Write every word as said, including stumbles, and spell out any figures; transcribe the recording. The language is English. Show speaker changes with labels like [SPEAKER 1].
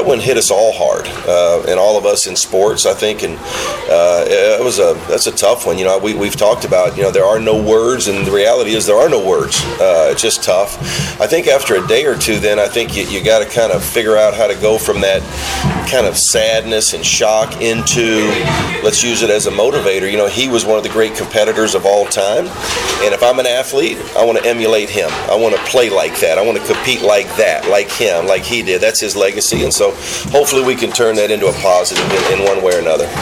[SPEAKER 1] one hit us all hard, uh, and all of us in sports, I think, and uh, it was a that's a tough one. You know, we we've talked about, you know, there are no words, and the reality is there are no words. Uh, it's just tough. I think after a day or two, then I think you, you got to kind of figure out how to go from that kind of sadness and shock into, let's use it as a motivator. You know, he was one of the great competitors of all time, and if I'm an athlete, I want to emulate him. I want to play like that. I want to compete like that, like him, like he did. That's his legacy, and so hopefully we can turn that into a positive in, in one way or another.